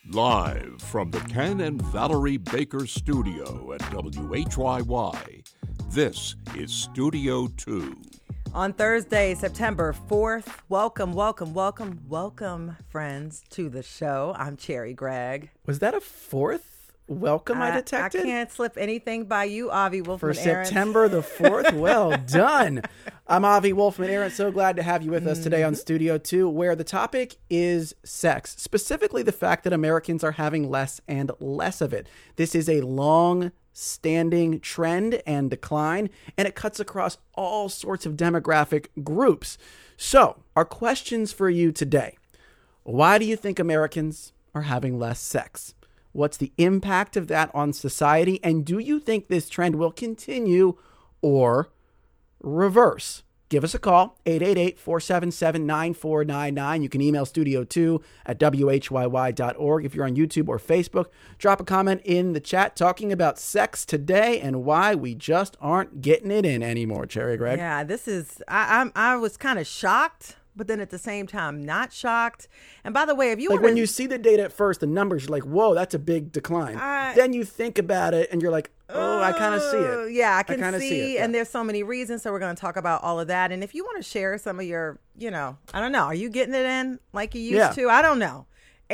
Live from the Ken and Valerie Baker studio at WHYY, this is Studio 2. On Thursday, September 4th, welcome, friends, to the show. I'm Cherry Gregg. Was that a fourth welcome I detected? I can't slip anything by you, Avi Wolfman For Arent. September the 4th? Well done. I'm Avi Wolfman Arent. So glad to have you with us today on Studio 2, where the topic is sex, specifically the fact that Americans are having less and less of it. This is a long-standing trend and decline, and it cuts across all sorts of demographic groups. So, our questions for you today. Why do you think Americans are having less sex? What's the impact of that on society? And do you think this trend will continue or reverse? Give us a call, 888-477-9499. You can email studio2 at whyy.org. If you're on YouTube or Facebook, drop a comment in the chat talking about sex today and why we just aren't getting it in anymore, Cherry Gregg. Yeah, this is, I was kind of shocked, but then at the same time, not shocked. And by the way, if you like when you see the data at first, the numbers, you're like, whoa, that's a big decline. Then you think about it and you're like, oh, I kind of see it. Yeah, I can see it. Yeah. And there's so many reasons. So we're going to talk about all of that. And if you want to share some of your, I don't know, are you getting it in like you used to? I don't know.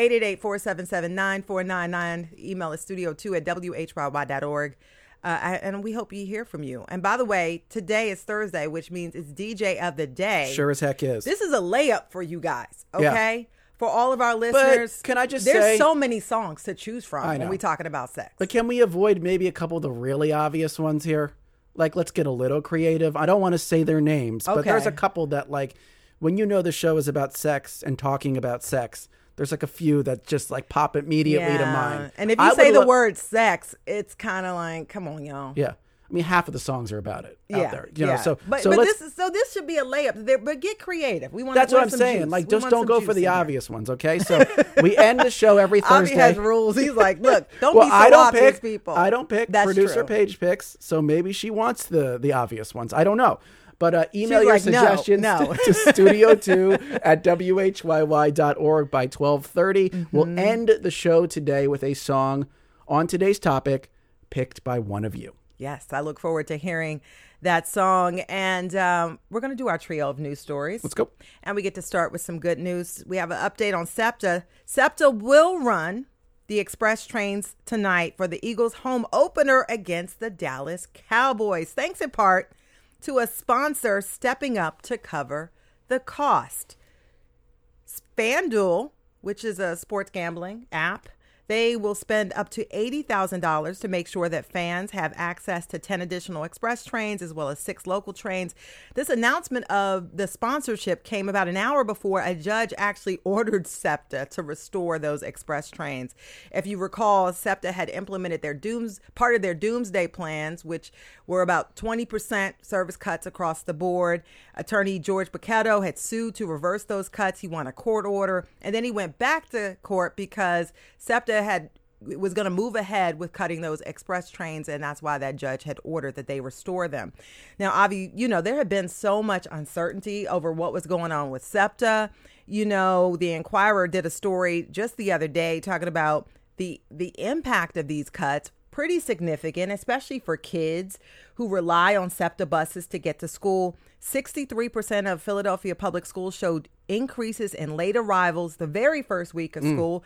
888-477-9499. Email is studio2 at whyy.org. And we hope you hear from you. And by the way, today is Thursday, which means it's DJ of the day. Sure as heck is. This is a layup for you guys, okay? Yeah. For all of our listeners. But can I just there's so many songs to choose from when we're talking about sex. But can we avoid maybe a couple of the really obvious ones here? Like, let's get a little creative. I don't want to say their names, but there's a couple that, like, when you know the show is about sex and talking about sex, there's like a few that just like pop immediately to mind. And if you say the word sex, it's kind of like, come on, y'all. Yeah. I mean, half of the songs are about it out there. You know, so this should be a layup there, but get creative. We want That's what I'm saying. Juice. Like, just don't go for the obvious ones, okay? So we end the show every Thursday. Avi has rules. He's like, look, don't be so obvious, people. I don't pick. That's Producer true. Paige picks, so maybe she wants the obvious ones. I don't know. But email your suggestions to studio2 at whyy.org by 12:30. We'll end the show today with a song on today's topic picked by one of you. Yes, I look forward to hearing that song. And we're going to do our trio of news stories. Let's go. And we get to start with some good news. We have an update on SEPTA. SEPTA will run the express trains tonight for the Eagles' home opener against the Dallas Cowboys, thanks in part to a sponsor stepping up to cover the cost. FanDuel, which is a sports gambling app, they will spend up to $80,000 to make sure that fans have access to 10 additional express trains as well as 6 local trains. This announcement of the sponsorship came about an hour before a judge actually ordered SEPTA to restore those express trains. If you recall, SEPTA had implemented part of their doomsday plans, which were about 20% service cuts across the board. Attorney George Bachetto had sued to reverse those cuts. He won a court order, and then he went back to court because SEPTA was going to move ahead with cutting those express trains, and that's why that judge had ordered that they restore them. Now, Avi, there had been so much uncertainty over what was going on with SEPTA. The Inquirer did a story just the other day talking about the impact of these cuts. Pretty significant, especially for kids who rely on SEPTA buses to get to school. 63% of Philadelphia public schools showed increases in late arrivals the very first week of school.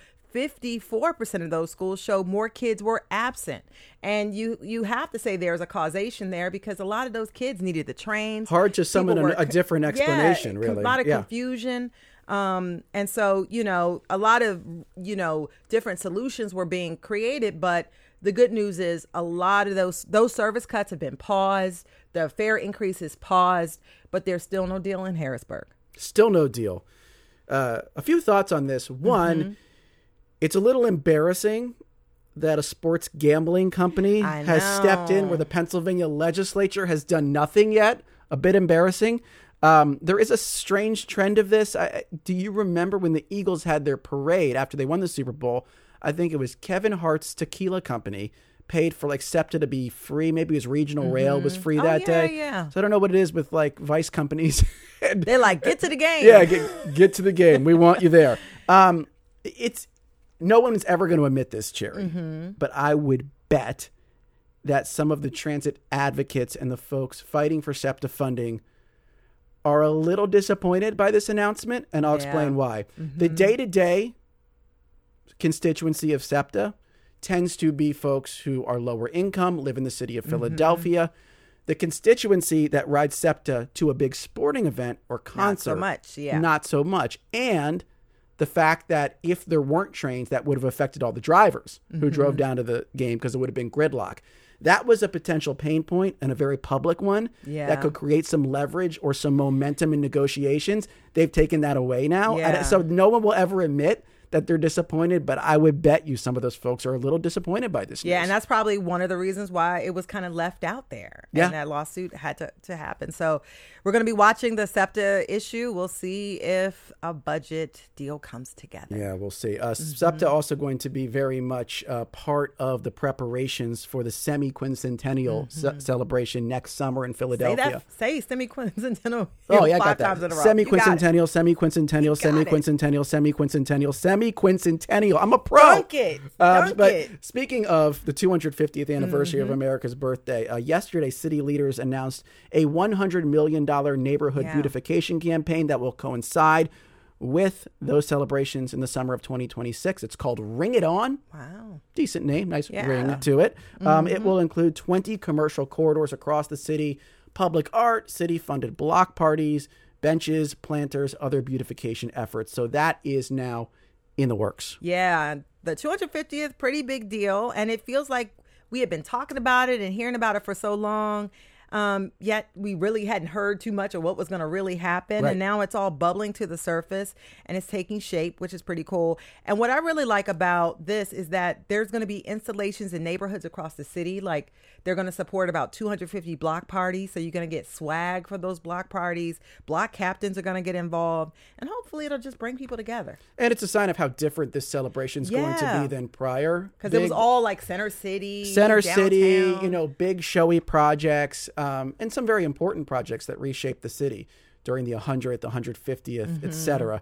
54% of those schools showed more kids were absent. And you have to say there's a causation there because a lot of those kids needed the trains. Hard to summon a different explanation, really. A lot of confusion. And so, a lot of, different solutions were being created. But the good news is a lot of those service cuts have been paused. The fare increase is paused, but there's still no deal in Harrisburg. Still no deal. A few thoughts on this. One, it's a little embarrassing that a sports gambling company has stepped in where the Pennsylvania legislature has done nothing yet. A bit embarrassing. There is a strange trend of this. Do you remember when the Eagles had their parade after they won the Super Bowl? I think it was Kevin Hart's tequila company paid for like SEPTA to be free. Maybe his regional rail was free that day. Yeah. So I don't know what it is with like Vice companies. They're like, get to the game. Yeah, get to the game. We want you there. no one's ever going to admit this, Cherry, Mm-hmm. but I would bet that some of the transit advocates and the folks fighting for SEPTA funding are a little disappointed by this announcement, and I'll explain why. The day-to-day constituency of SEPTA tends to be folks who are lower income, live in the city of Philadelphia. The constituency that rides SEPTA to a big sporting event or concert, not so much. And the fact that if there weren't trains, that would have affected all the drivers who drove down to the game because it would have been gridlock. That was a potential pain point, and a very public one that could create some leverage or some momentum in negotiations. They've taken that away now. Yeah. And so no one will ever admit that they're disappointed, but I would bet you some of those folks are a little disappointed by this news. Yeah, and that's probably one of the reasons why it was kind of left out there. Yeah. And that lawsuit had to happen. So we're going to be watching the SEPTA issue. We'll see if a budget deal comes together. Yeah, we'll see. SEPTA also going to be very much part of the preparations for the semi-quincentennial celebration next summer in Philadelphia. Say semi-quincentennial. Oh, yeah, I 5 got that. times in a row. Semi-quincentennial, semi-quincentennial, semi-quincentennial, semi-quincentennial, semi-quincentennial. I'm a pro. Dunk it. Dunk it. Speaking of the 250th anniversary of America's birthday, yesterday city leaders announced a $100 million neighborhood beautification campaign that will coincide with those celebrations in the summer of 2026. It's called Ring It On. Wow. Decent name, nice ring to it. It will include 20 commercial corridors across the city, public art, city-funded block parties, benches, planters, other beautification efforts. So that is now in the works. Yeah, the 250th, pretty big deal. And it feels like we had been talking about it and hearing about it for so long. Yet we really hadn't heard too much of what was going to really happen. Right. And now it's all bubbling to the surface and it's taking shape, which is pretty cool. And what I really like about this is that there's going to be installations in neighborhoods across the city. Like they're going to support about 250 block parties. So you're going to get swag for those block parties. Block captains are going to get involved. And hopefully it'll just bring people together. And it's a sign of how different this celebration is going to be than prior. Because it was all like Center City, downtown. Big showy projects. And some very important projects that reshaped the city during the 100th, 150th, et cetera.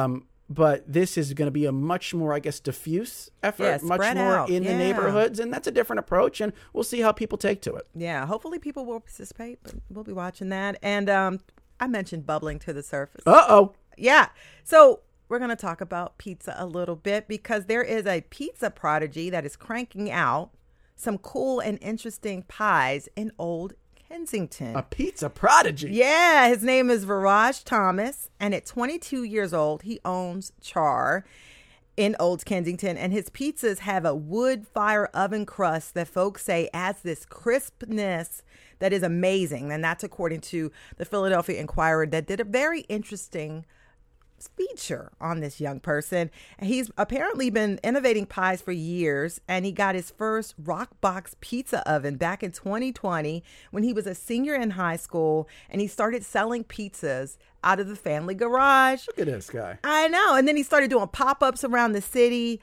But this is going to be a much more, I guess, diffuse effort, much more out. in the neighborhoods. And that's a different approach. And we'll see how people take to it. Yeah, hopefully people will participate, but we'll be watching that. And I mentioned bubbling to the surface. Uh-oh. Yeah. So we're going to talk about pizza a little bit because there is a pizza prodigy that is cranking out some cool and interesting pies in Old Kensington. A pizza prodigy. Yeah, his name is Viraj Thomas, and at 22 years old, he owns Char in Old Kensington, and his pizzas have a wood fire oven crust that folks say adds this crispness that is amazing, and that's according to the Philadelphia Inquirer that did a very interesting feature on this young person. He's apparently been innovating pies for years, and he got his first rock box pizza oven back in 2020 when he was a senior in high school, and he started selling pizzas out of the family garage. Look at this guy. I know. And then he started doing pop-ups around the city.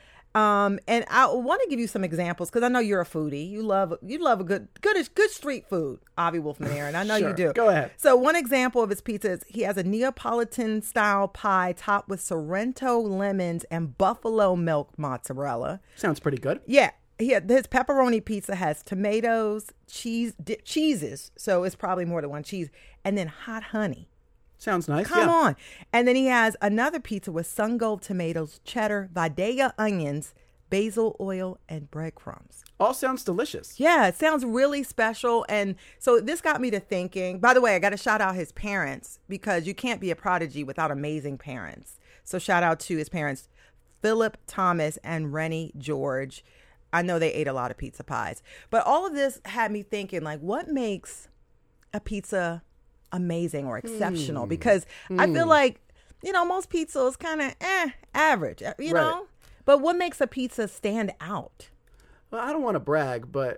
And I want to give you some examples because I know you're a foodie. You love a good street food, Avi Wolfman Aaron. I know Sure. you do. Go ahead. So one example of his pizza is he has a Neapolitan style pie topped with Sorrento lemons and buffalo milk mozzarella. Sounds pretty good. Yeah. His pepperoni pizza has tomatoes, cheeses. So it's probably more than one cheese, and then hot honey. Sounds nice. Come on. And then he has another pizza with sun-gold tomatoes, cheddar, Vidalia onions, basil oil, and breadcrumbs. All sounds delicious. Yeah, it sounds really special. And so this got me to thinking, by the way, I got to shout out his parents because you can't be a prodigy without amazing parents. So shout out to his parents, Philip Thomas and Rennie George. I know they ate a lot of pizza pies. But all of this had me thinking, like, what makes a pizza amazing or exceptional? Because I feel like, most pizza is kind of average, you know? But what makes a pizza stand out? Well, I don't want to brag, but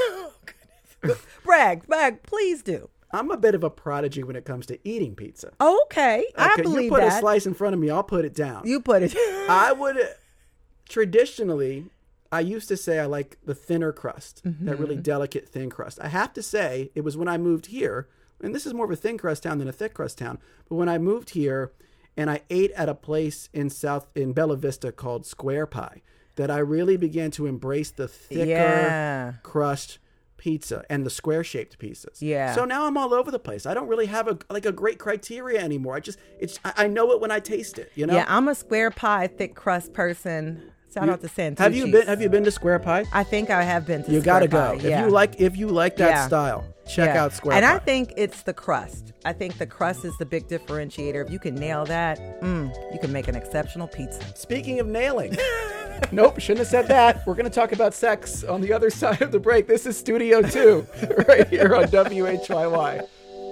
brag, please do. I'm a bit of a prodigy when it comes to eating pizza. Okay, I believe you put that. a slice in front of me, I'll put it down. You put it. I would traditionally, I used to say I like the thinner crust, that really delicate thin crust. I have to say it was when I moved here, and this is more of a thin crust town than a thick crust town, but when I moved here and I ate at a place in Bella Vista called Square Pie that I really began to embrace the thicker crust pizza and the square-shaped pieces. Yeah. So now I'm all over the place. I don't really have a great criteria anymore. I know it when I taste it, you know? Yeah, I'm a square pie, thick crust person. Shout out to Santucci's. Have you been to Square Pie? I think I have been to You Square gotta Pie. go. Yeah. If you like that style, check out Square And Pie. I think it's the crust. I think the crust is the big differentiator. If you can nail that, you can make an exceptional pizza. Speaking of nailing. Nope, shouldn't have said that. We're going to talk about sex on the other side of the break. This is Studio 2 right here on WHYY.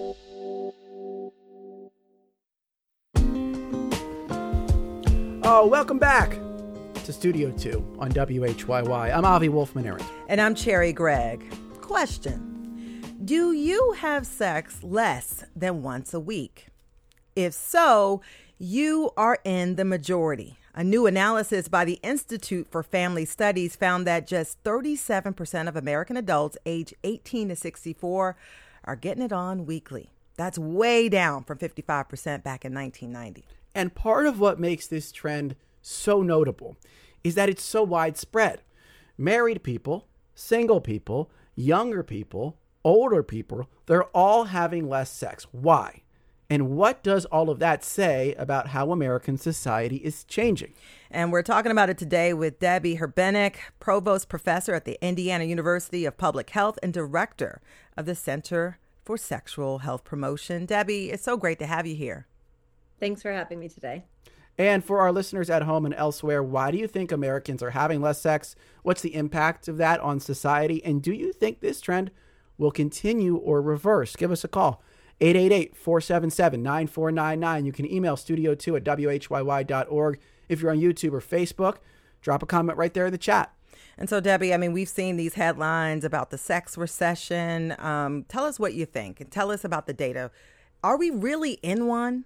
Oh, welcome back to Studio 2 on WHYY. I'm Avi Wolfman Aaron. And I'm Cherry Gregg. Question. Do you have sex less than once a week? If so, you are in the majority. A new analysis by the Institute for Family Studies found that just 37% of American adults age 18 to 64 are getting it on weekly. That's way down from 55% back in 1990. And part of what makes this trend so notable is that it's so widespread. Married people, single people, younger people, older people, they're all having less sex. Why? And what does all of that say about how American society is changing? And we're talking about it today with Debbie Herbenek, Provost Professor at the Indiana University of Public Health and Director of the Center for Sexual Health Promotion. Debbie, it's so great to have you here. Thanks for having me today. And for our listeners at home and elsewhere, why do you think Americans are having less sex? What's the impact of that on society? And do you think this trend will continue or reverse? Give us a call. 888-477-9499. You can email studio2@whyy.org. If you're on YouTube or Facebook, drop a comment right there in the chat. And so, Debbie, I mean, we've seen these headlines about the sex recession. Tell us what you think and tell us about the data. Are we really in one?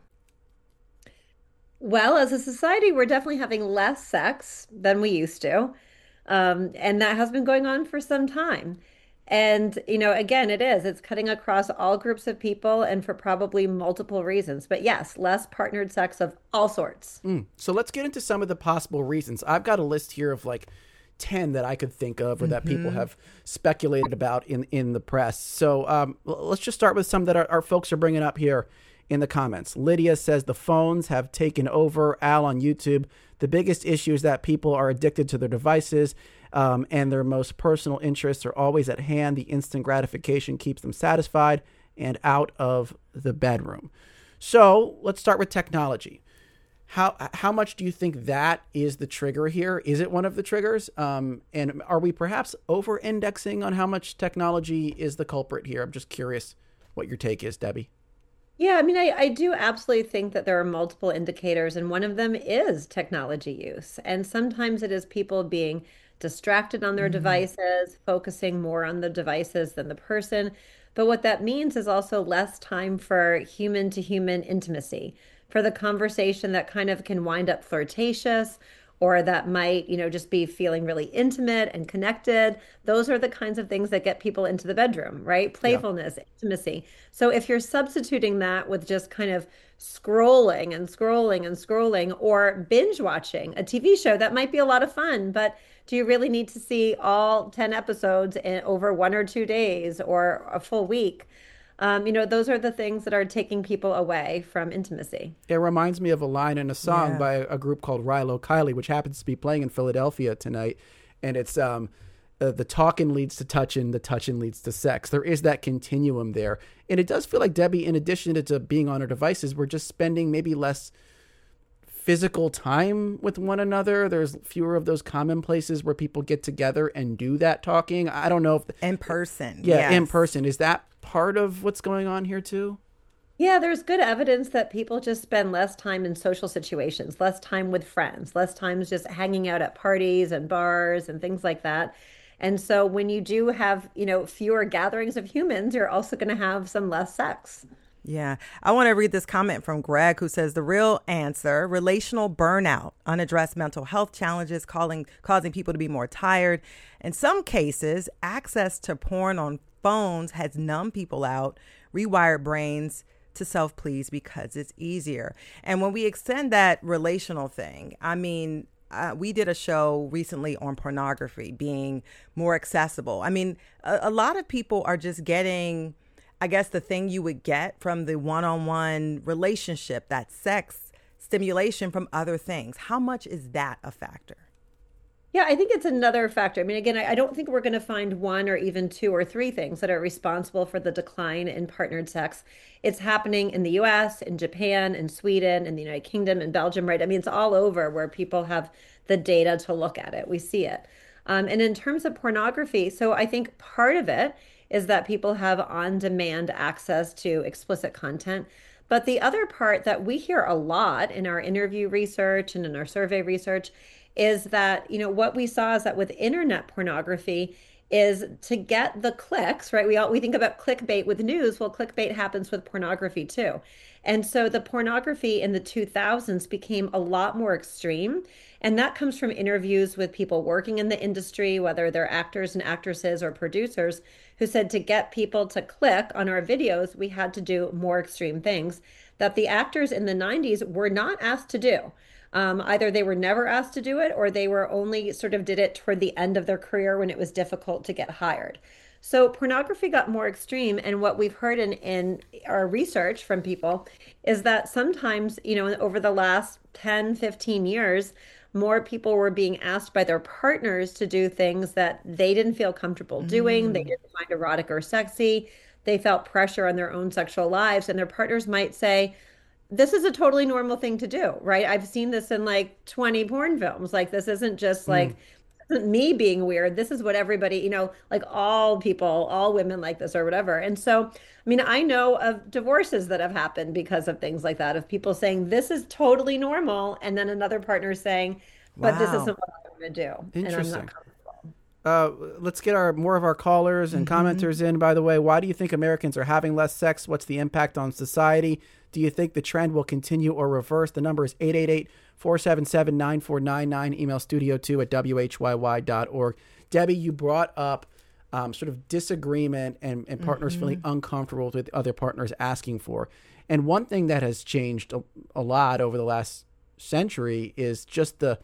Well, as a society, we're definitely having less sex than we used to. And that has been going on for some time. And, again, it's cutting across all groups of people and for probably multiple reasons. But yes, less partnered sex of all sorts. So let's get into some of the possible reasons. I've got a list here of 10 that I could think of or that people have speculated about in the press. So let's just start with some that our folks are bringing up here in the comments. Lydia says the phones have taken over. Al on YouTube, the biggest issue is that people are addicted to their devices. And their most personal interests are always at hand. The instant gratification keeps them satisfied and out of the bedroom. So let's start with technology. How much do you think that is the trigger here? Is it one of the triggers? And are we perhaps over-indexing on how much technology is the culprit here? I'm just curious what your take is, Debbie. Yeah, I mean, I do absolutely think that there are multiple indicators, and one of them is technology use. And sometimes it is people being distracted on their devices, focusing more on the devices than the person. But what that means is also less time for human to human intimacy, for the conversation that kind of can wind up flirtatious or that might, just be feeling really intimate and connected. Those are the kinds of things that get people into the bedroom, right? Playfulness, intimacy. So if you're substituting that with just kind of scrolling and scrolling and scrolling or binge watching a TV show, that might be a lot of fun, but do you really need to see all 10 episodes over 1 or 2 days or a full week? Those are the things that are taking people away from intimacy. It reminds me of a line in a song by a group called Rilo Kiley, which happens to be playing in Philadelphia tonight. And it's the talking leads to touching, the touching leads to sex. There is that continuum there. And it does feel like, Debbie, in addition to being on our devices, we're just spending maybe less physical time with one another. There's fewer of those common places where people get together and do that talking. I don't know if in person. Yeah, yes. In person. Is that part of what's going on here too? Yeah, there's good evidence that people just spend less time in social situations, less time with friends, less time just hanging out at parties and bars and things like that. And so when you do have, fewer gatherings of humans, you're also going to have some less sex. Yeah. I want to read this comment from Greg, who says the real answer: relational burnout, unaddressed mental health challenges causing people to be more tired. In some cases, access to porn on phones has numbed people out, rewired brains to self-please because it's easier. And when we extend that relational thing, I mean, we did a show recently on pornography being more accessible. I mean, a lot of people are just getting, I guess, the thing you would get from the one-on-one relationship, that sex stimulation from other things. How much is that a factor? Yeah, I think it's another factor. I mean, again, I don't think we're going to find one or even two or three things that are responsible for the decline in partnered sex. It's happening in the US, in Japan, in Sweden, in the United Kingdom, in Belgium, right? I mean, it's all over where people have the data to look at it. We see it. And in terms of pornography, so I think part of it is that people have on-demand access to explicit content. But the other part that we hear a lot in our interview research and in our survey research is that, what we saw is that with internet pornography is to get the clicks, right? We think about clickbait with news. Well, clickbait happens with pornography too. And so the pornography in the 2000s became a lot more extreme. And that comes from interviews with people working in the industry, whether they're actors and actresses or producers, who said to get people to click on our videos, we had to do more extreme things that the actors in the 90s were not asked to do. Either they were never asked to do it or they were only sort of did it toward the end of their career when it was difficult to get hired. So pornography got more extreme. And what we've heard in our research from people is that sometimes, over the last 10, 15 years, more people were being asked by their partners to do things that they didn't feel comfortable doing. They didn't find erotic or sexy. They felt pressure on their own sexual lives. And their partners might say, this is a totally normal thing to do, right? I've seen this in like 20 porn films. Like, this isn't just like, this isn't me being weird. This is what everybody, like all people, all women like this or whatever. And so, I mean, I know of divorces that have happened because of things like that, of people saying, this is totally normal. And then another partner saying, but this isn't what I'm going to do. Interesting. And I'm not comfortable. Let's get more of our callers and commenters in, by the way. Why do you think Americans are having less sex? What's the impact on society? Do you think the trend will continue or reverse? The number is 888-477-9499. Email studio2@whyy.org. Debbie, you brought up sort of disagreement and partners feeling uncomfortable with other partners asking for. And one thing that has changed a lot over the last century is just the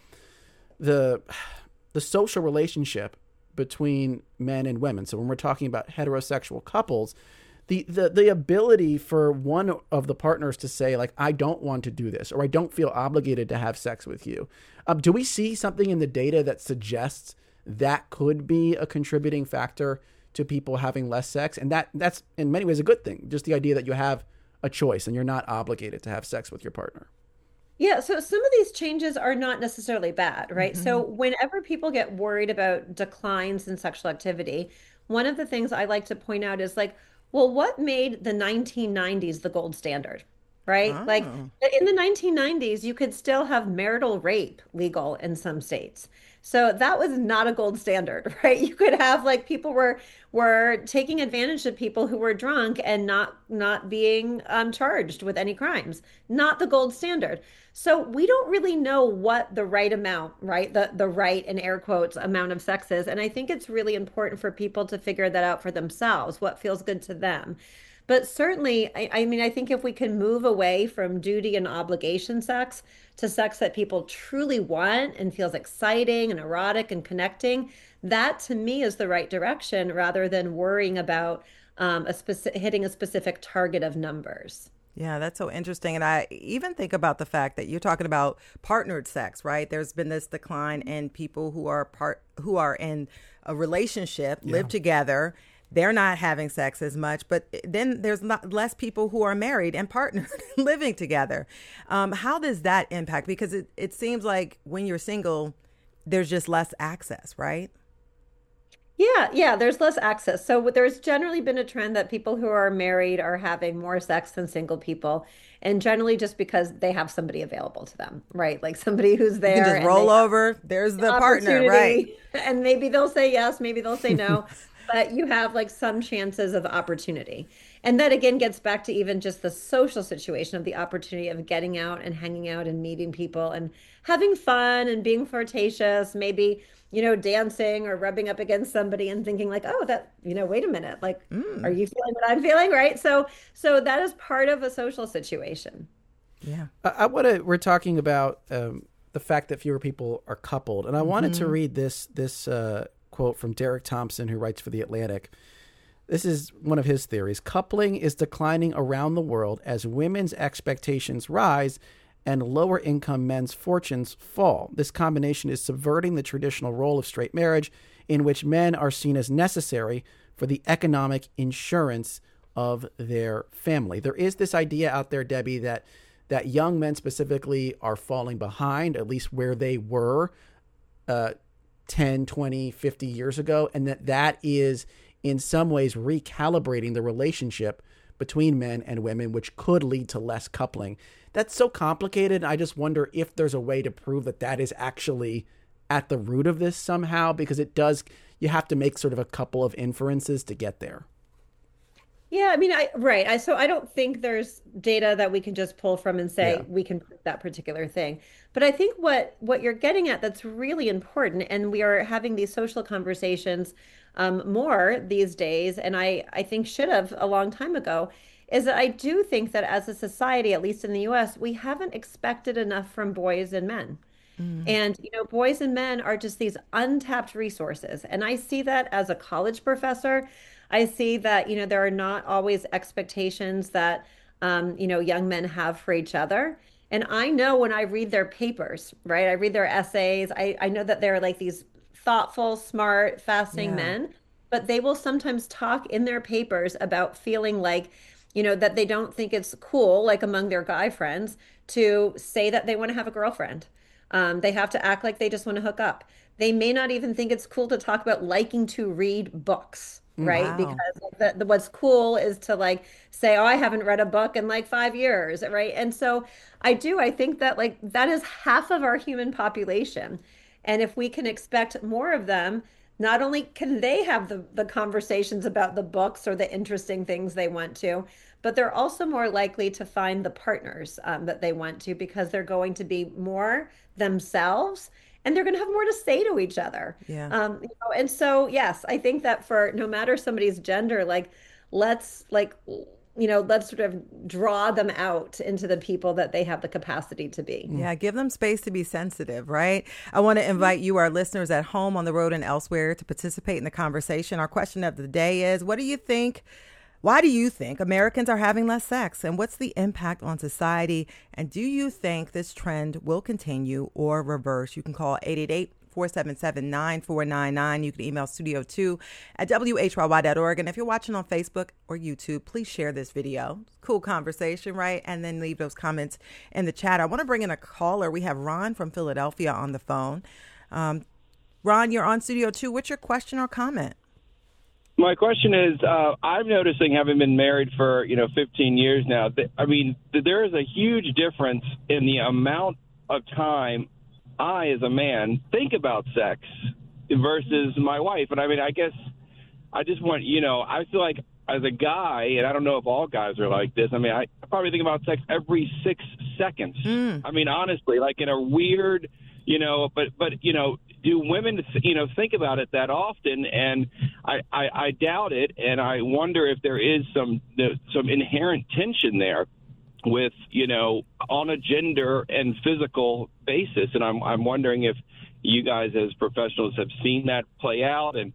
social relationship between men and women. So when we're talking about heterosexual couples, the ability for one of the partners to say, like, I don't want to do this, or I don't feel obligated to have sex with you. Do we see something in the data that suggests that could be a contributing factor to people having less sex? And that's in many ways a good thing. Just the idea that you have a choice and you're not obligated to have sex with your partner. Yeah, so some of these changes are not necessarily bad, right? So whenever people get worried about declines in sexual activity, one of the things I like to point out is like, well, what made the 1990s the gold standard, right? Oh. Like in the 1990s, you could still have marital rape legal in some states. So that was not a gold standard, right? You could have like people were taking advantage of people who were drunk and not being charged with any crimes. Not the gold standard. So we don't really know what the right amount, right? The right, in air quotes, amount of sex is. And I think it's really important for people to figure that out for themselves, what feels good to them. But certainly, I mean, I think if we can move away from duty and obligation sex to sex that people truly want and feels exciting and erotic and connecting, that to me is the right direction rather than worrying about hitting a specific target of numbers. Yeah, that's so interesting. And I even think about the fact that you're talking about partnered sex, right? There's been this decline in people who are in a relationship, live together. They're not having sex as much, but then there's less people who are married and partnered living together. How does that impact? Because it seems like when you're single, there's just less access, right? Yeah, there's less access. So there's generally been a trend that people who are married are having more sex than single people, and generally just because they have somebody available to them, right? Like somebody who's there. You can just roll over. There's the partner, right? And maybe they'll say yes, maybe they'll say no. But you have like some chances of opportunity. And that again gets back to even just the social situation of the opportunity of getting out and hanging out and meeting people and having fun and being flirtatious, maybe, dancing or rubbing up against somebody and thinking like, oh, that, wait a minute, like, are you feeling what I'm feeling? Right. So that is part of a social situation. Yeah. We're talking about the fact that fewer people are coupled. And I wanted to read this quote from Derek Thompson, who writes for The Atlantic. This is one of his theories. Coupling is declining around the world as women's expectations rise and lower income men's fortunes fall. This combination is subverting the traditional role of straight marriage, in which men are seen as necessary for the economic insurance of their family. There is this idea out there, Debbie, that young men specifically are falling behind, at least where they were 10, 20, 50 years ago, and that is in some ways recalibrating the relationship between men and women, which could lead to less coupling. That's so complicated. I just wonder if there's a way to prove that is actually at the root of this somehow, because you have to make sort of a couple of inferences to get there. Yeah, I mean, so I don't think there's data that we can just pull from and say we can prove that particular thing. But I think what you're getting at that's really important, and we are having these social conversations more these days, and I think should have a long time ago, is that I do think that as a society, at least in the US, we haven't expected enough from boys and men. And, boys and men are just these untapped resources. And I see that as a college professor. I see that, there are not always expectations that, young men have for each other. And I know when I read their papers, right? I read their essays. I know that they're like these thoughtful, smart, fascinating men, but they will sometimes talk in their papers about feeling like, that they don't think it's cool, like among their guy friends, to say that they want to have a girlfriend. They have to act like they just want to hook up. They may not even think it's cool to talk about liking to read books, right? Wow. Because what's cool is to like say, oh, I haven't read a book in like 5 years, right? And so I think that like that is half of our human population. And if we can expect more of them, not only can they have the conversations about the books or the interesting things they want to, but they're also more likely to find the partners that they want to, because they're going to be more themselves and they're going to have more to say to each other. Yeah. And so, yes, I think that for no matter somebody's gender, let's sort of draw them out into the people that they have the capacity to be. Yeah, give them space to be sensitive, right? I want to invite you, our listeners at home, on the road, and elsewhere, to participate in the conversation. Our question of the day is, why do you think Americans are having less sex? And what's the impact on society? And do you think this trend will continue or reverse? You can call 888-477-9499. You can email studio2@whyy.org. And if you're watching on Facebook or YouTube, please share this video. Cool conversation, right? And then leave those comments in the chat. I want to bring in a caller. We have Ron from Philadelphia on the phone. Ron, you're on Studio 2. What's your question or comment? My question is, I'm noticing, having been married for 15 years now, there is a huge difference in the amount of time I, as a man, think about sex versus my wife. And I guess I just want, I feel like as a guy, and I don't know if all guys are like this, I probably think about sex every 6 seconds. Honestly, like in a weird, but do women, think about it that often? And I doubt it. And I wonder if there is some inherent tension there with, on a gender and physical basis. And I'm wondering if you guys as professionals have seen that play out, and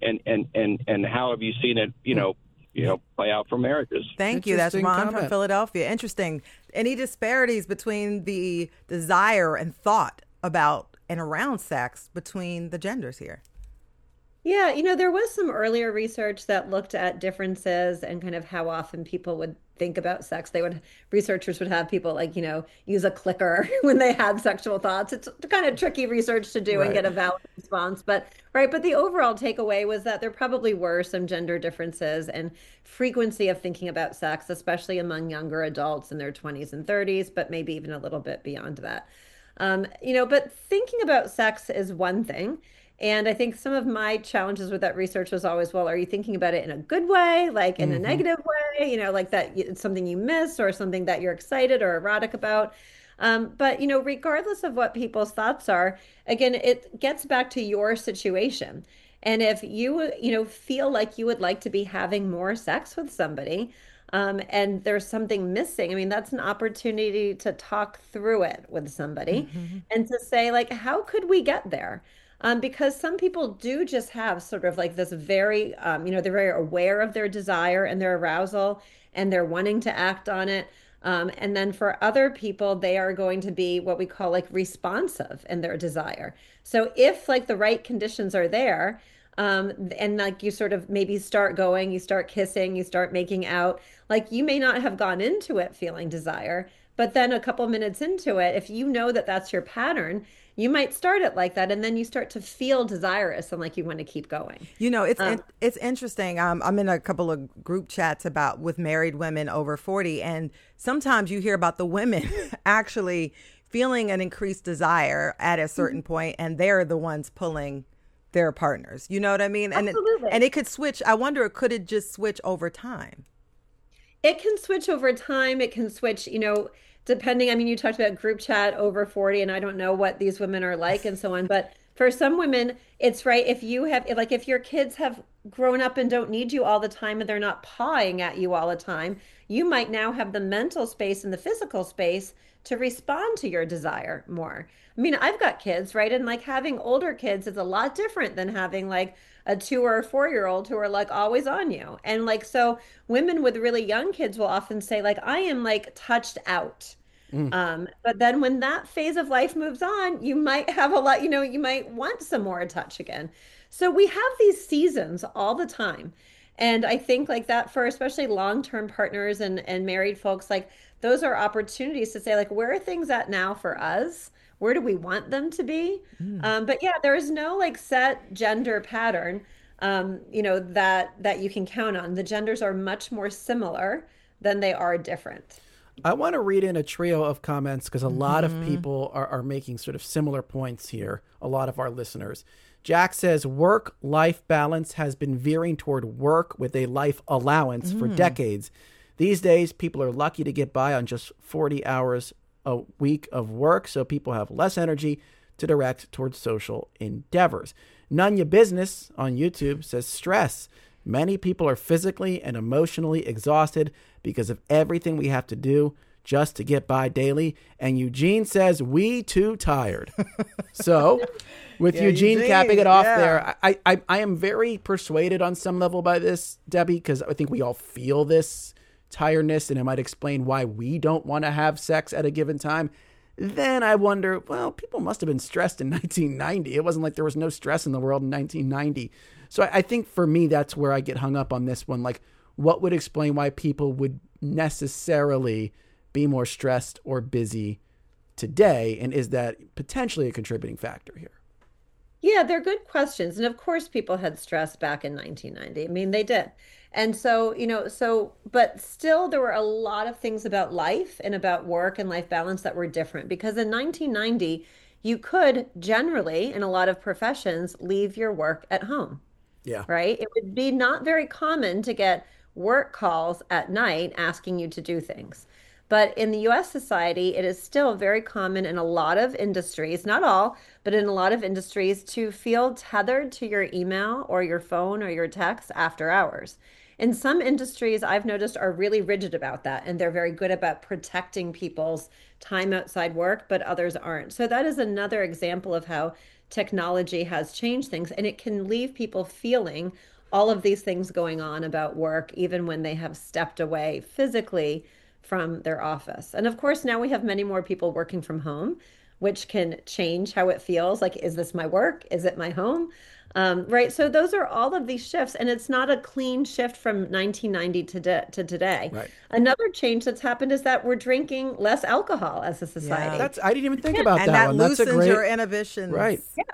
how have you seen it, play out for marriages? Thank you. That's Ron comment from Philadelphia. Interesting. Any disparities between the desire and thought about and around sex between the genders here? Yeah, there was some earlier research that looked at differences and kind of how often people would think about sex. Researchers would have people use a clicker when they had sexual thoughts. It's kind of tricky research to do and get a valid response. But the overall takeaway was that there probably were some gender differences and frequency of thinking about sex, especially among younger adults in their 20s and 30s, but maybe even a little bit beyond that. But thinking about sex is one thing. And I think some of my challenges with that research was always, well, are you thinking about it in a good way, like in a negative way, like that it's something you miss or something that you're excited or erotic about? But, regardless of what people's thoughts are, again, it gets back to your situation. And if you, feel like you would like to be having more sex with somebody, and there's something missing, I mean, that's an opportunity to talk through it with somebody and to say, like, how could we get there? Because some people do just have sort of like this very, they're very aware of their desire and their arousal, and they're wanting to act on it. And then for other people, they are going to be what we call like responsive in their desire. So if like the right conditions are there, and like you sort of maybe start going, you start kissing, you start making out, like you may not have gone into it feeling desire, but then a couple minutes into it, if you know that that's your pattern, you might start it like that, and then you start to feel desirous and like you want to keep going. It's interesting. I'm in a couple of group chats with married women over 40, and sometimes you hear about the women actually feeling an increased desire at a certain point, and they're the ones pulling their partners. You know what I mean? Absolutely. And it could switch. I wonder, could it just switch over time? It can switch over time. It can switch, depending. I mean, you talked about group chat over 40, and I don't know what these women are like and so on. But for some women, it's right. If your kids have grown up and don't need you all the time and they're not pawing at you all the time, you might now have the mental space and the physical space to respond to your desire more. I mean, I've got kids, right? And like having older kids is a lot different than having like a 2 or a 4-year-old who are like always on you. And like, so women with really young kids will often say like, I am like touched out. But then when that phase of life moves on, you might have a lot, you might want some more touch again. So we have these seasons all the time. And I think like that for especially long-term partners and married folks, like those are opportunities to say like, where are things at now for us? Where do we want them to be? But yeah, there is no like set gender pattern, that you can count on. The genders are much more similar than they are different. I want to read in a trio of comments because a lot of people are making sort of similar points here. A lot of our listeners. Jack says work-life balance has been veering toward work with a life allowance for decades. These days, people are lucky to get by on just 40 hours a week of work, so people have less energy to direct towards social endeavors. None Ya Business on YouTube says stress. Many people are physically and emotionally exhausted because of everything we have to do just to get by daily. And Eugene says, we too tired. So with Eugene capping it off there, I am very persuaded on some level by this, Debbie, because I think we all feel this tiredness, and it might explain why we don't want to have sex at a given time. Then I wonder, well, people must have been stressed in 1990. It wasn't like there was no stress in the world in 1990. So I think for me, that's where I get hung up on this one. Like, what would explain why people would necessarily be more stressed or busy today? And is that potentially a contributing factor here? Yeah, they're good questions. And of course, people had stress back in 1990. I mean, they did. And so, but still, there were a lot of things about life and about work and life balance that were different. Because in 1990, you could generally, in a lot of professions, leave your work at home. Yeah. Right? It would be not very common to get work calls at night asking you to do things. But in the US society, it is still very common in a lot of industries, not all, but in a lot of industries, to feel tethered to your email or your phone or your text after hours. In some industries, I've noticed, are really rigid about that, and they're very good about protecting people's time outside work, but others aren't. So that is another example of how technology has changed things, and it can leave people feeling all of these things going on about work, even when they have stepped away physically from their office. And of course, now we have many more people working from home, which can change how it feels. Like, is this my work? Is it my home? Right. So those are all of these shifts, and it's not a clean shift from 1990 to today. Right. Another change that's happened is that we're drinking less alcohol as a society. I didn't even think about and that one. That's a loosens great your inhibitions. Right. Yeah.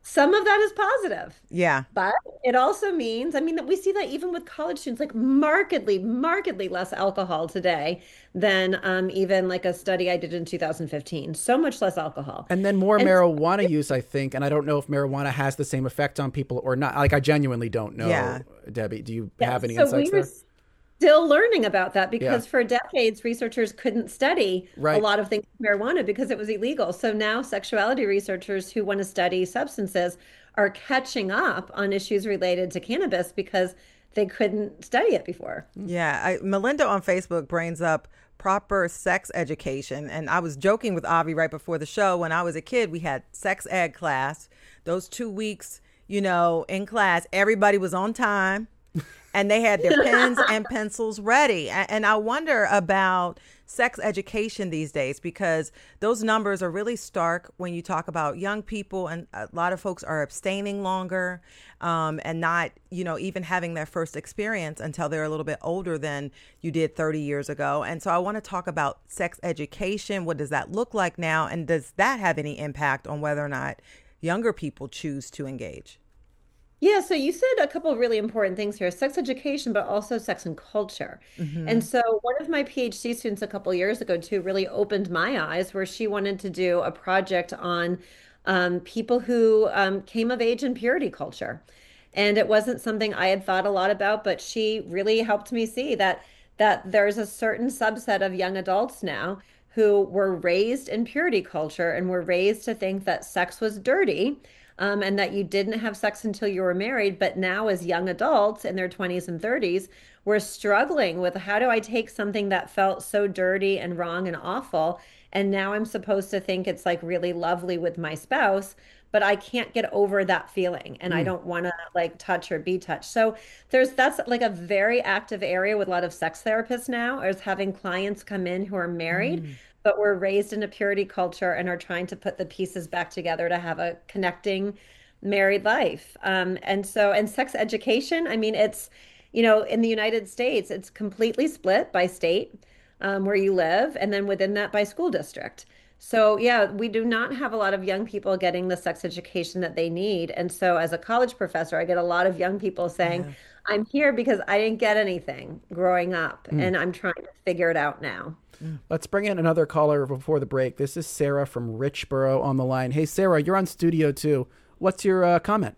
some of that is positive. Yeah. But it also means, I mean, that we see that even with college students, like markedly less alcohol today than even like a study I did in 2015. So much less alcohol. And then more marijuana use, I think. And I don't know if marijuana has the same effect on people or not. Like, I genuinely don't know. Yeah. Debbie, do you have any So insights we were there? still learning about that because for decades, researchers couldn't study Right. a lot of things with marijuana because it was illegal. So now sexuality researchers who want to study substances are catching up on issues related to cannabis because they couldn't study it before. Yeah. Melinda on Facebook brings up proper sex education. And I was joking with Avi right before the show. When I was a kid, we had sex ed class. Those 2 weeks, you know, in class, everybody was on time. And they had their pens and pencils ready. And I wonder about sex education these days, because those numbers are really stark when you talk about young people, and a lot of folks are abstaining longer and not, you know, even having their first experience until they're a little bit older than you did 30 years ago. And so I want to talk about sex education. What does that look like now? And does that have any impact on whether or not younger people choose to engage? Yeah, so you said a couple of really important things here, sex education, but also sex and culture. And so one of my PhD students a couple of years ago too really opened my eyes, where she wanted to do a project on people who came of age in purity culture. And it wasn't something I had thought a lot about, but she really helped me see that there's a certain subset of young adults now who were raised in purity culture and were raised to think that sex was dirty. And that you didn't have sex until you were married. But now as young adults in their 20s and 30s, we're struggling with, how do I take something that felt so dirty and wrong and awful, and now I'm supposed to think it's like really lovely with my spouse, but I can't get over that feeling and I don't want to like touch or be touched. So that's like a very active area with a lot of sex therapists now, is having clients come in who are married but were raised in a purity culture and are trying to put the pieces back together to have a connecting married life. And sex education, I mean, it's, you know, in the United States, it's completely split by state where you live, and then within that by school district. So yeah, we do not have a lot of young people getting the sex education that they need. And so as a college professor, I get a lot of young people saying, I'm here because I didn't get anything growing up and I'm trying to figure it out now. Let's bring in another caller before the break. This is Sarah from Richboro on the line. Hey, Sarah, you're on Studio 2. What's your comment?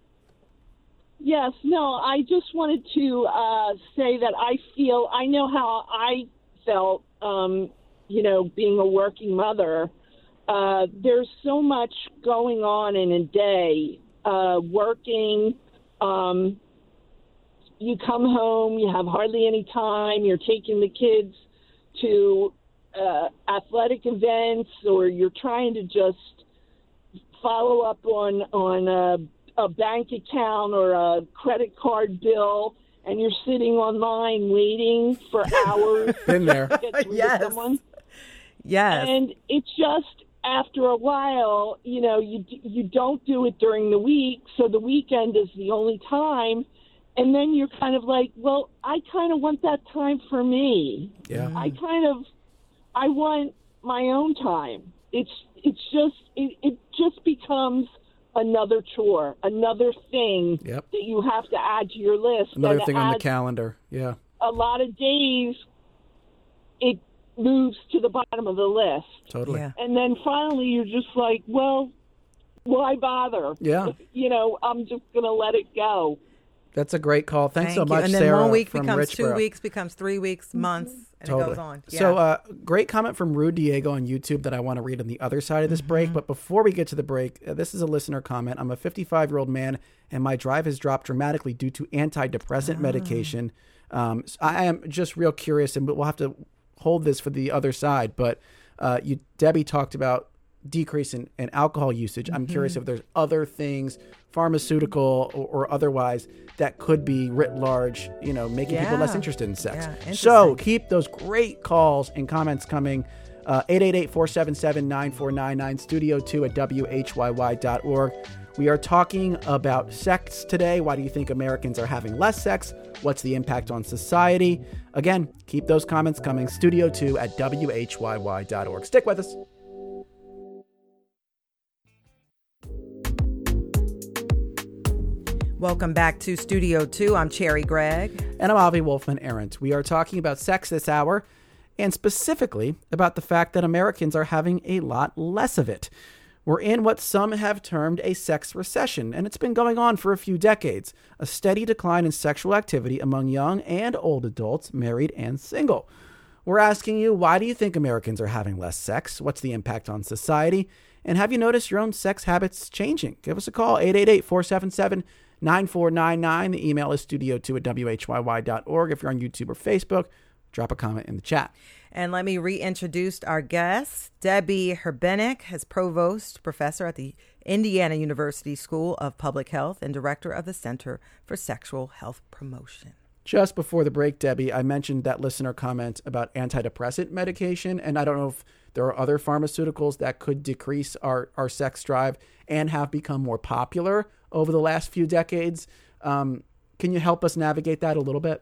Yes, no, I just wanted to say that I know how I felt, you know, being a working mother. There's so much going on in a day, working. You come home, you have hardly any time, you're taking the kids to athletic events, or you're trying to just follow up on a bank account or a credit card bill, and you're sitting online waiting for hours. Been there. To get through to someone. Yes. And it's just, after a while, you know, you don't do it during the week, so the weekend is the only time. And then you're kind of like, well, I kind of want that time for me. Yeah. I want my own time. It just becomes another chore, another thing that you have to add to your list. Another thing on the calendar. Yeah. A lot of days, it moves to the bottom of the list. Totally. Yeah. And then finally, you're just like, well, why bother? Yeah. You know, I'm just going to let it go. That's a great call. Thanks so much, And then Sarah. 1 week from becomes Richboro. 2 weeks, becomes 3 weeks, months, and it goes on. Yeah. So great comment from Rude Diego on YouTube that I want to read on the other side of this break. But before we get to the break, this is a listener comment. I'm a 55-year-old man, and my drive has dropped dramatically due to antidepressant medication. So I am just real curious, and we'll have to hold this for the other side. But Debbie talked about decrease in alcohol usage. I'm curious if there's other things, pharmaceutical or otherwise, that could be writ large, you know, making people less interested in sex. So keep those great calls and comments coming. 888-477-9499, studio2 at WHYY.org. We are talking about sex today. Why do you think Americans are having less sex? What's the impact on society? Again, keep those comments coming. Studio2 at WHYY.org. Stick with us. Welcome back to Studio 2. I'm Cherry Gregg. And I'm Avi Wolfman-Arent. We are talking about sex this hour, and specifically about the fact that Americans are having a lot less of it. We're in what some have termed a sex recession, and it's been going on for a few decades. A steady decline in sexual activity among young and old adults, married and single. We're asking you, why do you think Americans are having less sex? What's the impact on society? And have you noticed your own sex habits changing? Give us a call, 888-477-9499. The email is studio2@whyy.org. If you're on YouTube or Facebook, drop a comment in the chat. And let me reintroduce our guest. Debbie Herbenick is Provost Professor at the Indiana University School of Public Health and Director of the Center for Sexual Health Promotion. Just before the break, Debbie, I mentioned that listener comment about antidepressant medication, and I don't know if there are other pharmaceuticals that could decrease our sex drive and have become more popular over the last few decades. Can you help us navigate that a little bit?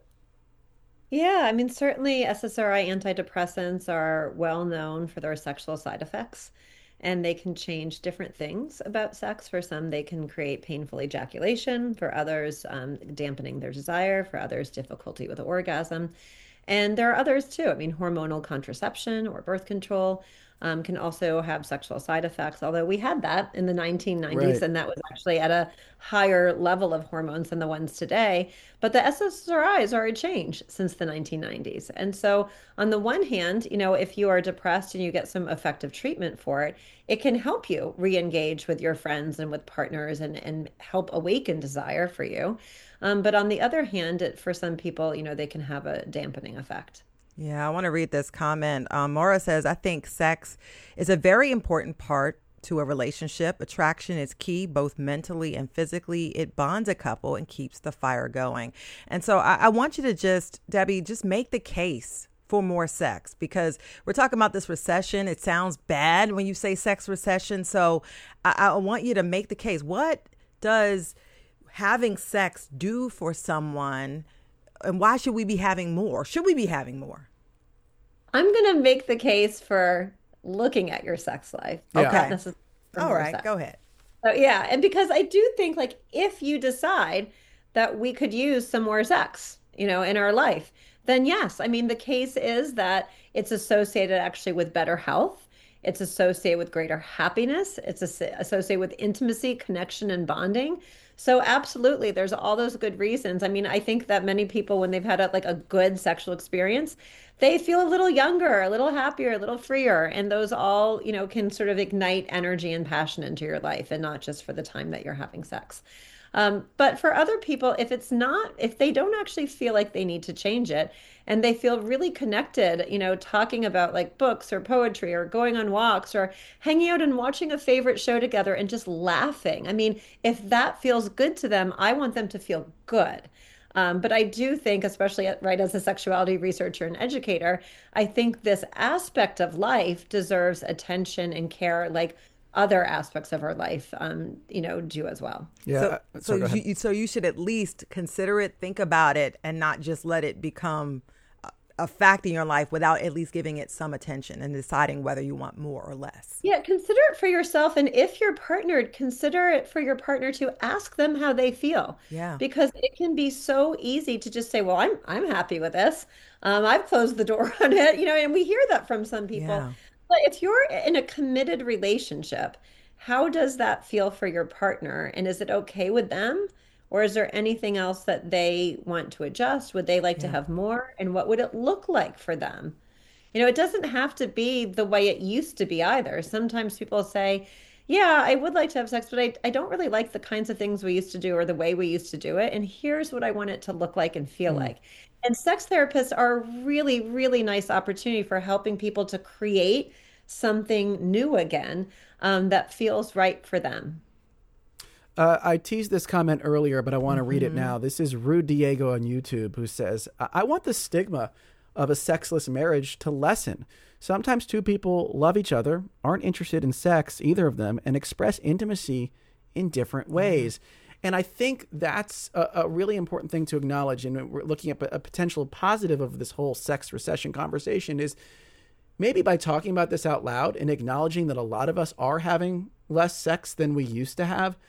Yeah, I mean, certainly SSRI antidepressants are well known for their sexual side effects, and they can change different things about sex. For some, they can create painful ejaculation. For others, dampening their desire. For others, difficulty with orgasm. And there are others too. I mean, hormonal contraception or birth control can also have sexual side effects, although we had that in the 1990s, Right. and that was actually at a higher level of hormones than the ones today. But the SSRIs are a change since the 1990s. And so on the one hand, you know, if you are depressed and you get some effective treatment for it, it can help you re-engage with your friends and with partners and help awaken desire for you. But on the other hand, for some people, you know, they can have a dampening effect. Yeah, I want to read this comment. Maura says, I think sex is a very important part to a relationship. Attraction is key, both mentally and physically. It bonds a couple and keeps the fire going. And so I want you to Debbie, just make the case for more sex, because we're talking about this recession. It sounds bad when you say sex recession. So I want you to make the case. What does having sex do for someone, and why should we be having more? Should we be having more? I'm going to make the case for looking at your sex life. Yeah. Okay. Not necessarily for All more right, sex. go ahead. So, yeah, and because I do think, like, if you decide that we could use some more sex, you know, in our life, then yes. I mean, the case is that it's associated actually with better health. It's associated with greater happiness. It's associated with intimacy, connection, and bonding. So absolutely, there's all those good reasons. I mean, I think that many people, when they've had a good sexual experience, they feel a little younger, a little happier, a little freer. And those all, you know, can sort of ignite energy and passion into your life, and not just for the time that you're having sex. But for other people, if they don't actually feel like they need to change it, and they feel really connected, you know, talking about like books or poetry or going on walks or hanging out and watching a favorite show together and just laughing. I mean, if that feels good to them, I want them to feel good. But I do think, especially as a sexuality researcher and educator, I think this aspect of life deserves attention and care, like other aspects of our life, do as well. Yeah. So you should at least consider it, think about it, and not just let it become a fact in your life without at least giving it some attention and deciding whether you want more or less. Yeah, consider it for yourself. And if you're partnered, consider it for your partner to ask them how they feel. Yeah. Because it can be so easy to just say, well, I'm happy with this. I've closed the door on it, you know, and we hear that from some people. Yeah. But if you're in a committed relationship, how does that feel for your partner? And is it okay with them? Or is there anything else that they want to adjust? Would they like to have more? And what would it look like for them? You know, it doesn't have to be the way it used to be either. Sometimes people say, yeah, I would like to have sex, but I don't really like the kinds of things we used to do or the way we used to do it. And here's what I want it to look like and feel like. And sex therapists are a really, really nice opportunity for helping people to create something new again that feels right for them. I teased this comment earlier, but I want to read it now. This is Rude Diego on YouTube, who says, I want the stigma of a sexless marriage to lessen. Sometimes two people love each other, aren't interested in sex, either of them, and express intimacy in different ways. And I think that's a really important thing to acknowledge. And we're looking at a potential positive of this whole sex recession conversation is maybe by talking about this out loud and acknowledging that a lot of us are having less sex than we used to have,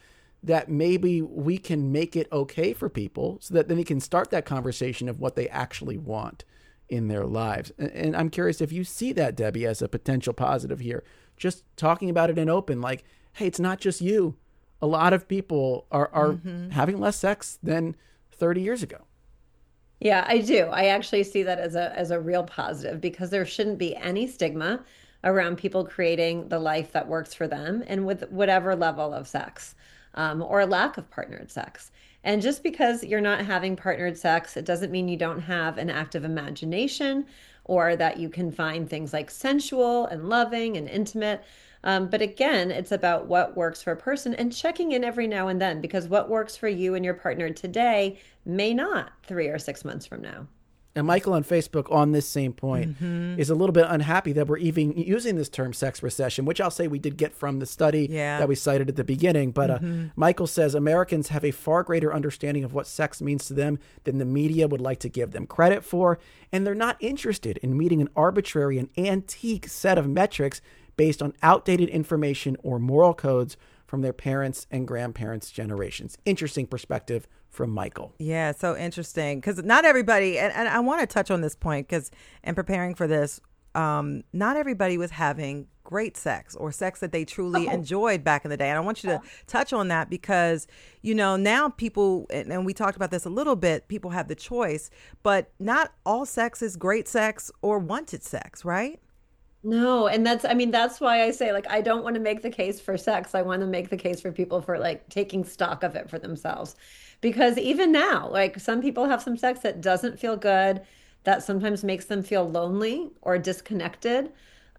that maybe we can make it okay for people so that then they can start that conversation of what they actually want in their lives. And I'm curious if you see that, Debbie, as a potential positive here, just talking about it in open, like, hey, it's not just you. A lot of people are having less sex than 30 years ago. Yeah, I do. I actually see that as a real positive, because there shouldn't be any stigma around people creating the life that works for them and with whatever level of sex, or lack of partnered sex. And just because you're not having partnered sex, it doesn't mean you don't have an active imagination or that you can find things like sensual and loving and intimate. But again, it's about what works for a person and checking in every now and then, because what works for you and your partner today may not 3 or 6 months from now. And Michael on Facebook on this same point is a little bit unhappy that we're even using this term sex recession, which I'll say we did get from the study that we cited at the beginning. But Michael says Americans have a far greater understanding of what sex means to them than the media would like to give them credit for. And they're not interested in meeting an arbitrary and antique set of metrics based on outdated information or moral codes from their parents' and grandparents' generations. Interesting perspective from Michael. Yeah, so interesting, because not everybody, and I want to touch on this point, because in preparing for this, not everybody was having great sex or sex that they truly enjoyed back in the day. And I want you to touch on that, because, you know, now people, and we talked about this a little bit, people have the choice, but not all sex is great sex or wanted sex, right? No, and that's why I say, like, I don't want to make the case for sex. I want to make the case for people for like taking stock of it for themselves. Because even now, like, some people have some sex that doesn't feel good, that sometimes makes them feel lonely or disconnected,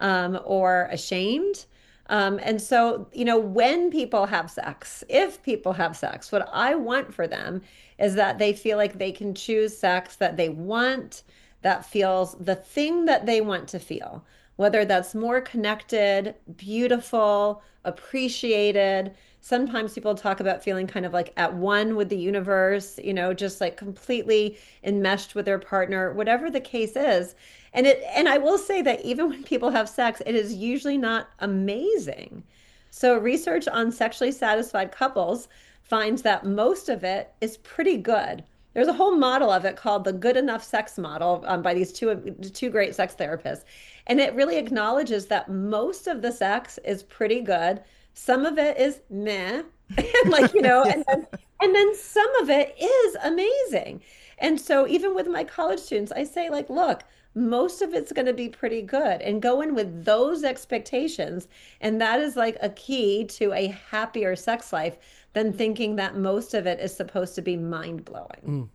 or ashamed. And so, you know, when people have sex, if people have sex, what I want for them is that they feel like they can choose sex that they want, that feels the thing that they want to feel. Whether that's more connected, beautiful, appreciated. Sometimes people talk about feeling kind of like at one with the universe, you know, just like completely enmeshed with their partner, whatever the case is. And I will say that even when people have sex, it is usually not amazing. So research on sexually satisfied couples finds that most of it is pretty good. There's a whole model of it called the Good Enough Sex Model, by these two great sex therapists. And it really acknowledges that most of the sex is pretty good. Some of it is meh, like, you know, and then some of it is amazing. And so even with my college students, I say, like, look, most of it's going to be pretty good, and go in with those expectations. And that is like a key to a happier sex life than thinking that most of it is supposed to be mind-blowing.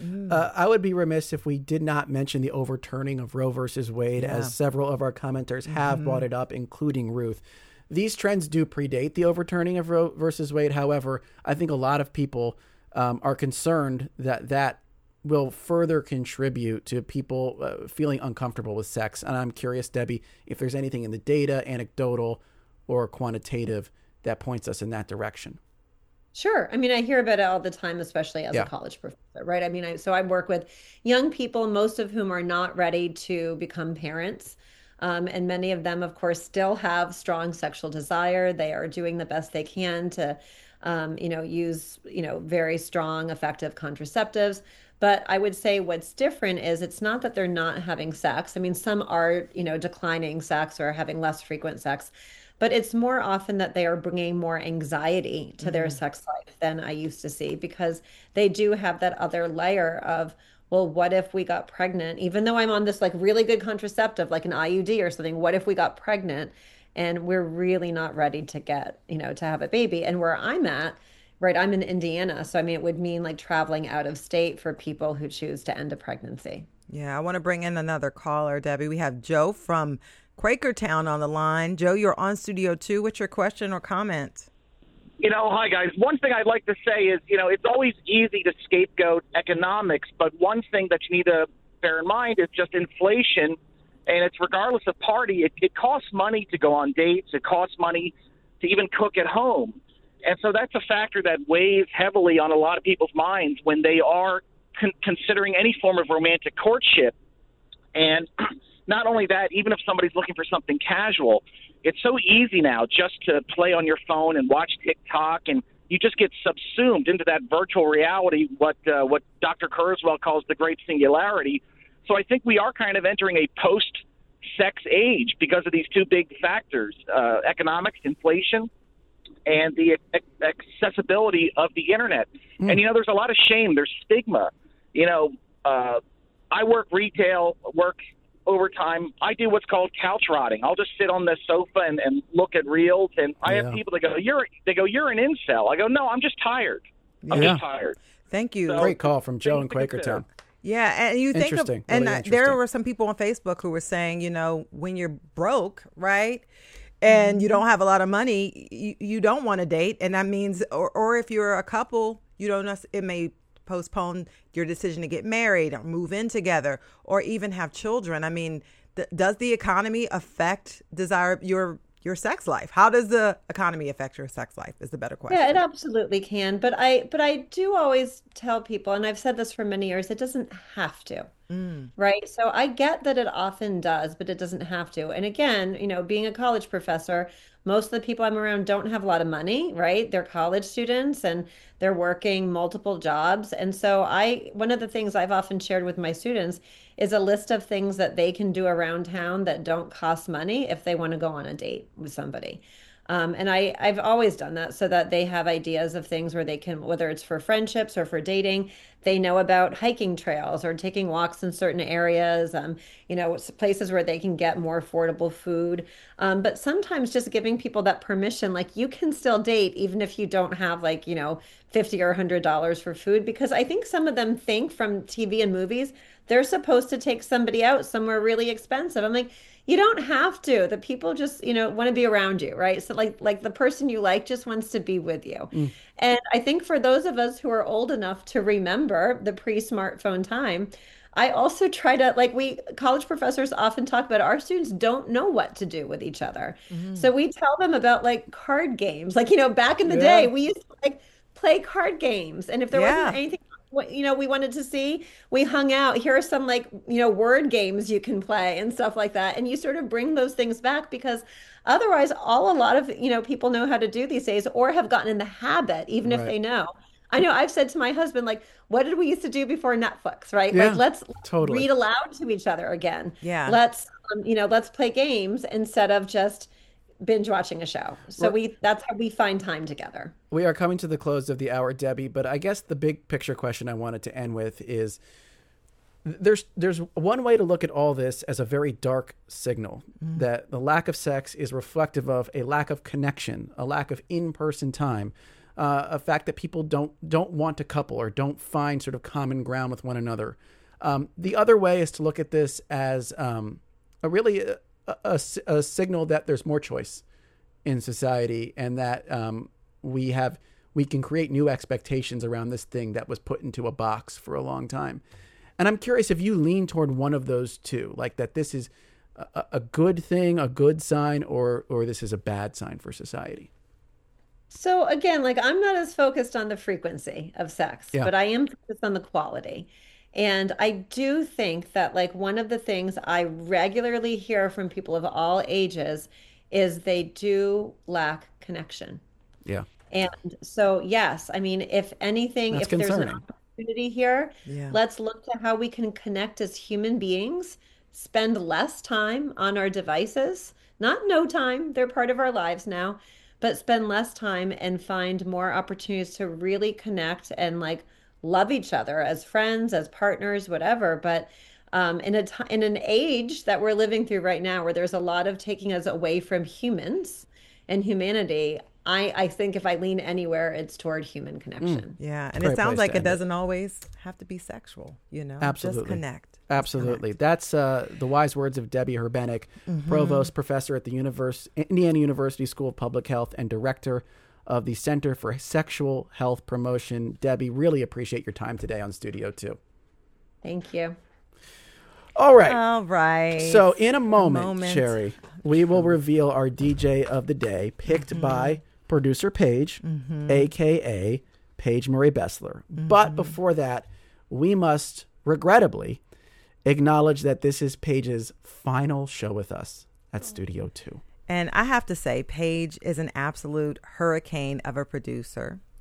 I would be remiss if we did not mention the overturning of Roe versus Wade, as several of our commenters have brought it up, including Ruth. These trends do predate the overturning of Roe versus Wade. However, I think a lot of people are concerned that that will further contribute to people feeling uncomfortable with sex. And I'm curious, Debbie, if there's anything in the data, anecdotal or quantitative, that points us in that direction. Sure. I mean, I hear about it all the time, especially as a college professor, right? I mean, I work with young people, most of whom are not ready to become parents. And many of them, of course, still have strong sexual desire. They are doing the best they can to, use, very strong, effective contraceptives. But I would say what's different is it's not that they're not having sex. I mean, some are, declining sex or having less frequent sex. But it's more often that they are bringing more anxiety to their sex life than I used to see, because they do have that other layer of, well, what if we got pregnant? Even though I'm on this like really good contraceptive, like an IUD or something, what if we got pregnant and we're really not ready to get, to have a baby? And where I'm at, right, I'm in Indiana. So, I mean, it would mean like traveling out of state for people who choose to end a pregnancy. Yeah, I want to bring in another caller, Debbie. We have Joe from Quakertown on the line. Joe, you're on Studio 2. What's your question or comment? Hi, guys. One thing I'd like to say is, it's always easy to scapegoat economics, but one thing that you need to bear in mind is just inflation, and it's regardless of party. It costs money to go on dates. It costs money to even cook at home. And so that's a factor that weighs heavily on a lot of people's minds when they are considering any form of romantic courtship. And not only that, even if somebody's looking for something casual, it's so easy now just to play on your phone and watch TikTok and you just get subsumed into that virtual reality, what Dr. Kurzweil calls the great singularity. So I think we are kind of entering a post-sex age because of these two big factors, economics, inflation, and the accessibility of the internet. And, there's a lot of shame. There's stigma. I work retail, work overtime. I do what's called couch rotting. I'll just sit on the sofa and look at reels. And I have people that go, you're an incel. I go, no, I'm just tired. I'm just tired. Thank you. So, Great call from Joe in Quakertown. Yeah, and you think of, Interesting. and Really there interesting. were some people on Facebook who were saying, when you're broke, right, and you don't have a lot of money, you don't want to date, and that means, or if you're a couple, you don't know, it may postpone your decision to get married or move in together or even have children. I mean, does the economy affect your sex life? How does the economy affect your sex life is the better question. Yeah, it absolutely can. But I do always tell people, and I've said this for many years, it doesn't have to. Right. So I get that it often does, but it doesn't have to. And again, being a college professor, most of the people I'm around don't have a lot of money, right? They're college students and they're working multiple jobs. And so one of the things I've often shared with my students is a list of things that they can do around town that don't cost money if they want to go on a date with somebody. And I've always done that so that they have ideas of things where they can, whether it's for friendships or for dating, they know about hiking trails or taking walks in certain areas, places where they can get more affordable food. But sometimes just giving people that permission, like you can still date even if you don't have $50 or $100 for food, because I think some of them think from TV and movies, they're supposed to take somebody out somewhere really expensive. I'm like, you don't have to. The people just, want to be around you, right? So like the person you like just wants to be with you. And I think for those of us who are old enough to remember the pre-smartphone time, I also try to, college professors often talk about our students don't know what to do with each other. So we tell them about card games. Back in the day, we used to play card games. And if there wasn't anything we wanted to see, we hung out. Here are some word games you can play and stuff like that. And you sort of bring those things back, because otherwise a lot of people know how to do these days or have gotten in the habit, even if they know. I know I've said to my husband, what did we used to do before Netflix, right? Yeah, Let's totally read aloud to each other again. Yeah. Let's play games instead of just binge watching a show. So that's how we find time together. We are coming to the close of the hour, Debbie, but I guess the big picture question I wanted to end with is there's one way to look at all this as a very dark signal, that the lack of sex is reflective of a lack of connection, a lack of in-person time, a fact that people don't want to couple or don't find sort of common ground with one another. The other way is to look at this as a signal that there's more choice in society, and that we can create new expectations around this thing that was put into a box for a long time. And I'm curious if you lean toward one of those two, that this is a good thing, a good sign, or this is a bad sign for society. So again, I'm not as focused on the frequency of sex, but I am focused on the quality. And I do think that one of the things I regularly hear from people of all ages is they do lack connection. Yeah. And so, yes, I mean, if anything, That's if there's concerning. an opportunity here, let's look to how we can connect as human beings, spend less time on our devices, not no time, they're part of our lives now, but spend less time and find more opportunities to really connect and love each other as friends, as partners, whatever. But in an age that we're living through right now, where there's a lot of taking us away from humans and humanity, I think if I lean anywhere, it's toward human connection. Yeah, and Great it sounds place like to it end it. doesn't always have to be sexual, Absolutely. Just connect. Absolutely. That's the wise words of Debbie Herbenek, Provost Professor at the Indiana University School of Public Health and Director of the Center for Sexual Health Promotion. Debbie, really appreciate your time today on Studio 2. Thank you. All right. All right. So in a moment, Sherry, we will reveal our DJ of the day, picked by producer Paige, a.k.a. Paige Murray Bessler. But before that, we must regrettably acknowledge that this is Paige's final show with us at Studio 2. And I have to say, Paige is an absolute hurricane of a producer.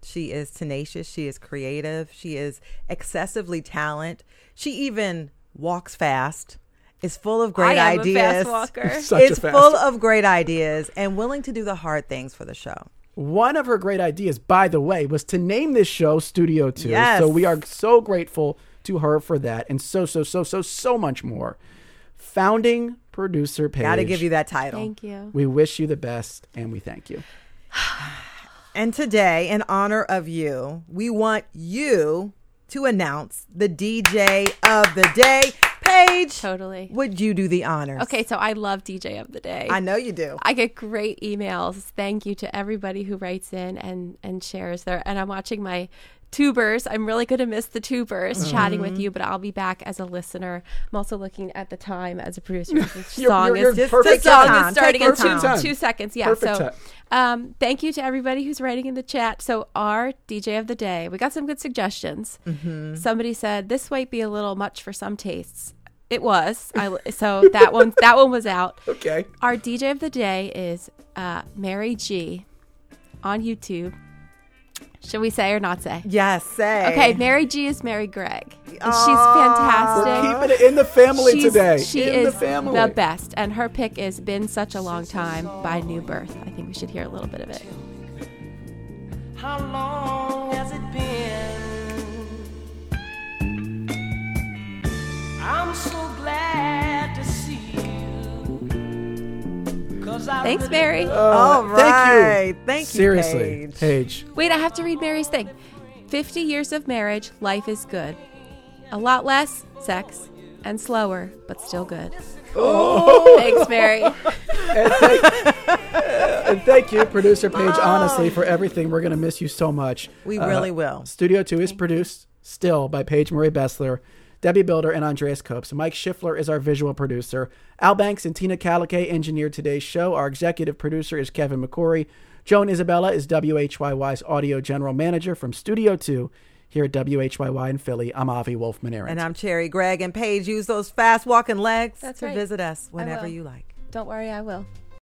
She is tenacious. She is creative. She is excessively talented. She even walks fast. Is full of great ideas. I am a fast walker. It's full of great ideas and willing to do the hard things for the show. One of her great ideas, by the way, was to name this show Studio 2. Yes. So we are so grateful to her for that, and so much more. Founding producer Paige. Got to give you that title. Thank you. We wish you the best, and we thank you. And today, in honor of you, we want you to announce the DJ of the day. Paige, Totally. would you do the honors? Okay, so I love DJ of the day. I know you do. I get great emails. Thank you to everybody who writes in and shares there. And I'm watching my tubers. I'm really going to miss the tubers chatting with you, but I'll be back as a listener. I'm also looking at the time as a producer. The song you're is perfect the song time. is starting in Take your time. 2 seconds. Yeah. Perfect So thank you to everybody who's writing in the chat. So our DJ of the day, we got some good suggestions. Somebody said this might be a little much for some tastes. It was. So that one was out. Okay. Our DJ of the day is Mary G on YouTube. Should we say or not say? Yes, say. Okay, Mary G is Mary Gregg. And she's fantastic. We're keeping it in the family today. She in is the family. the best. And her pick is Been Such a Long Time by New Birth. I think we should hear a little bit of it. How long has it been? I'm so glad to see you. Thanks, Mary. All right. Thank you. Thank you, Seriously, Paige. Wait, I have to read Mary's thing. 50 years of marriage, life is good. A lot less sex and slower, but still good. Oh. Thanks, Mary. And thank you, producer Paige, honestly, for everything. We're going to miss you so much. We really will. Studio 2 is produced still by Paige Marie Bessler, Debbie Builder, and Andreas Copes. Mike Schiffler is our visual producer. Al Banks and Tina Calique engineered today's show. Our executive producer is Kevin McCory. Joan Isabella is WHYY's audio general manager from Studio 2 here at WHYY in Philly. I'm Avi Wolfman-Arent. And I'm Cherry Gregg. And Paige, use those fast walking legs That's to right. visit us I whenever will. you like. Don't worry, I will.